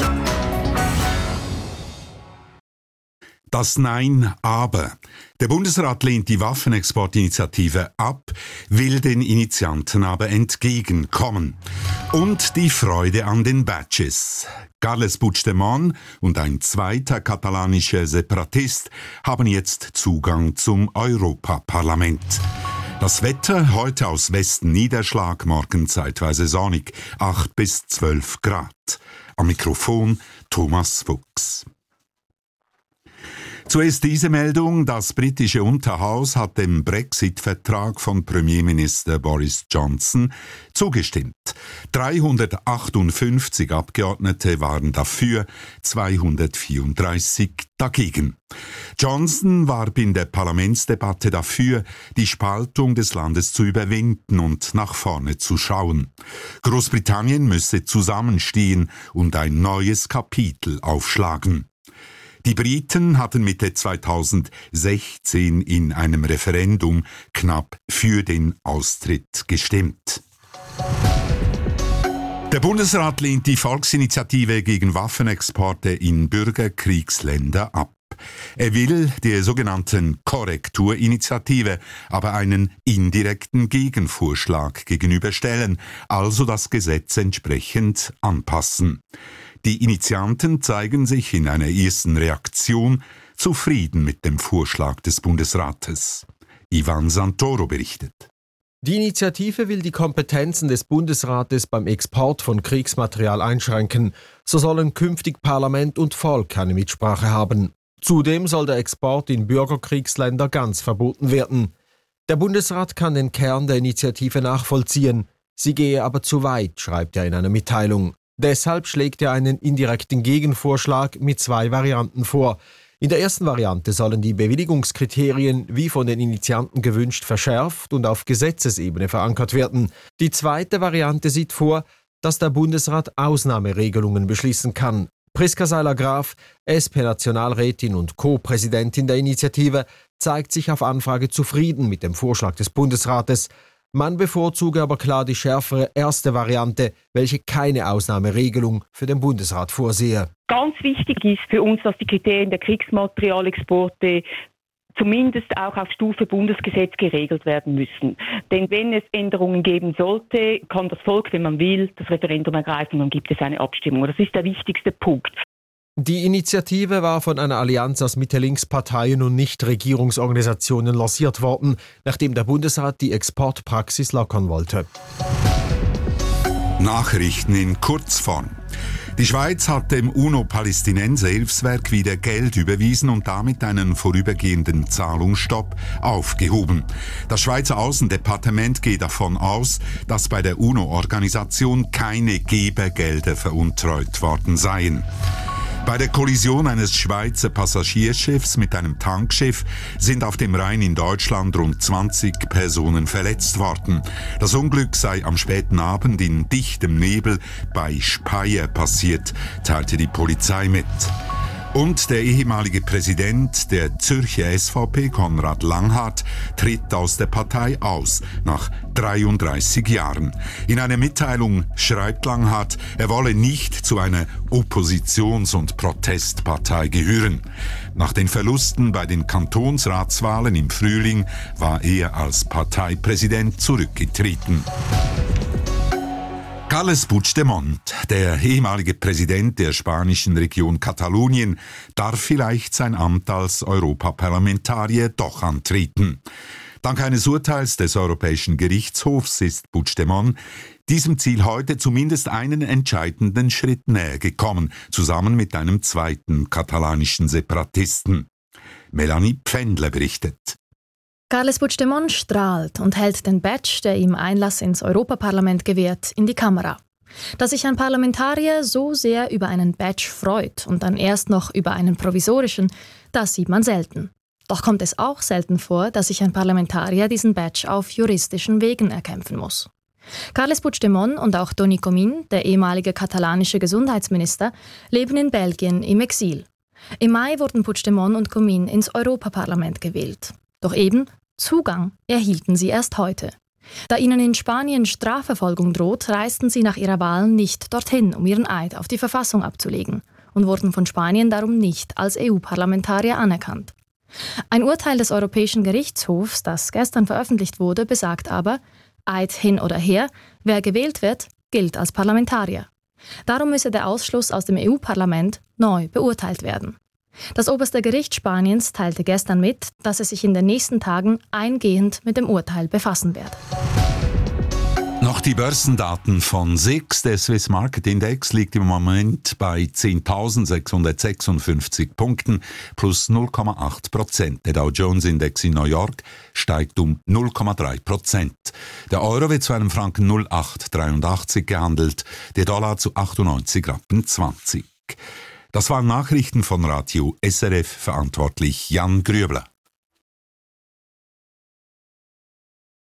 Das Nein aber. Der Bundesrat lehnt die Waffenexportinitiative ab, will den Initianten aber entgegenkommen. Und die Freude an den Badges. Carles Puigdemont und ein zweiter katalanischer Separatist haben jetzt Zugang zum Europaparlament. Das Wetter heute aus Westen Niederschlag, morgen zeitweise sonnig, 8 bis 12 Grad. Am Mikrofon Thomas Fuchs. Zuerst diese Meldung: Das britische Unterhaus hat dem Brexit-Vertrag von Premierminister Boris Johnson zugestimmt. 358 Abgeordnete waren dafür, 234 dagegen. Johnson warb in der Parlamentsdebatte dafür, die Spaltung des Landes zu überwinden und nach vorne zu schauen. Großbritannien müsse zusammenstehen und ein neues Kapitel aufschlagen. Die Briten hatten Mitte 2016 in einem Referendum knapp für den Austritt gestimmt. Der Bundesrat lehnt die Volksinitiative gegen Waffenexporte in Bürgerkriegsländer ab. Er will der sogenannten Korrekturinitiative aber einen indirekten Gegenvorschlag gegenüberstellen, also das Gesetz entsprechend anpassen. Die Initianten zeigen sich in einer ersten Reaktion zufrieden mit dem Vorschlag des Bundesrates. Ivan Santoro berichtet. Die Initiative will die Kompetenzen des Bundesrates beim Export von Kriegsmaterial einschränken. So sollen künftig Parlament und Volk eine Mitsprache haben. Zudem soll der Export in Bürgerkriegsländer ganz verboten werden. Der Bundesrat kann den Kern der Initiative nachvollziehen. Sie gehe aber zu weit, schreibt er in einer Mitteilung. Deshalb schlägt er einen indirekten Gegenvorschlag mit 2 Varianten vor. In der ersten Variante sollen die Bewilligungskriterien, wie von den Initianten gewünscht, verschärft und auf Gesetzesebene verankert werden. Die zweite Variante sieht vor, dass der Bundesrat Ausnahmeregelungen beschließen kann. Priska Seiler-Graf, SP-Nationalrätin und Co-Präsidentin der Initiative, zeigt sich auf Anfrage zufrieden mit dem Vorschlag des Bundesrates. Man bevorzuge aber klar die schärfere erste Variante, welche keine Ausnahmeregelung für den Bundesrat vorsehe. Ganz wichtig ist für uns, dass die Kriterien der Kriegsmaterialexporte zumindest auch auf Stufe Bundesgesetz geregelt werden müssen. Denn wenn es Änderungen geben sollte, kann das Volk, wenn man will, das Referendum ergreifen und dann gibt es eine Abstimmung. Das ist der wichtigste Punkt. Die Initiative war von einer Allianz aus Mitte-Links-Parteien und Nichtregierungsorganisationen lanciert worden, nachdem der Bundesrat die Exportpraxis lockern wollte. Nachrichten in Kurzform. Die Schweiz hat dem UNO-Palästinenser-Hilfswerk wieder Geld überwiesen und damit einen vorübergehenden Zahlungsstopp aufgehoben. Das Schweizer Außendepartement geht davon aus, dass bei der UNO-Organisation keine Gebergelder veruntreut worden seien. Bei der Kollision eines Schweizer Passagierschiffs mit einem Tankschiff sind auf dem Rhein in Deutschland rund 20 Personen verletzt worden. Das Unglück sei am späten Abend in dichtem Nebel bei Speyer passiert, teilte die Polizei mit. Und der ehemalige Präsident der Zürcher SVP, Konrad Langhart, tritt aus der Partei aus, nach 33 Jahren. In einer Mitteilung schreibt Langhart, er wolle nicht zu einer Oppositions- und Protestpartei gehören. Nach den Verlusten bei den Kantonsratswahlen im Frühling war er als Parteipräsident zurückgetreten. Carles Puigdemont, der ehemalige Präsident der spanischen Region Katalonien, darf vielleicht sein Amt als Europaparlamentarier doch antreten. Dank eines Urteils des Europäischen Gerichtshofs ist Puigdemont diesem Ziel heute zumindest einen entscheidenden Schritt näher gekommen, zusammen mit einem zweiten katalanischen Separatisten. Melanie Pfändler berichtet. Carles Puigdemont strahlt und hält den Badge, der ihm Einlass ins Europaparlament gewährt, in die Kamera. Dass sich ein Parlamentarier so sehr über einen Badge freut und dann erst noch über einen provisorischen, das sieht man selten. Doch kommt es auch selten vor, dass sich ein Parlamentarier diesen Badge auf juristischen Wegen erkämpfen muss. Carles Puigdemont und auch Toni Comín, der ehemalige katalanische Gesundheitsminister, leben in Belgien im Exil. Im Mai wurden Puigdemont und Comín ins Europaparlament gewählt. Doch eben Zugang erhielten sie erst heute. Da ihnen in Spanien Strafverfolgung droht, reisten sie nach ihrer Wahl nicht dorthin, um ihren Eid auf die Verfassung abzulegen und wurden von Spanien darum nicht als EU-Parlamentarier anerkannt. Ein Urteil des Europäischen Gerichtshofs, das gestern veröffentlicht wurde, besagt aber, Eid hin oder her, wer gewählt wird, gilt als Parlamentarier. Darum müsse der Ausschluss aus dem EU-Parlament neu beurteilt werden. Das oberste Gericht Spaniens teilte gestern mit, dass es sich in den nächsten Tagen eingehend mit dem Urteil befassen werde. Noch die Börsendaten von SIX. Der Swiss Market Index liegt im Moment bei 10.656 Punkten plus 0,8%. Der Dow Jones Index in New York steigt um 0,3%. Der Euro wird zu einem Franken 0,883 gehandelt, der Dollar zu 98,20 Rappen. Das waren Nachrichten von Radio SRF, verantwortlich Jan Grübler.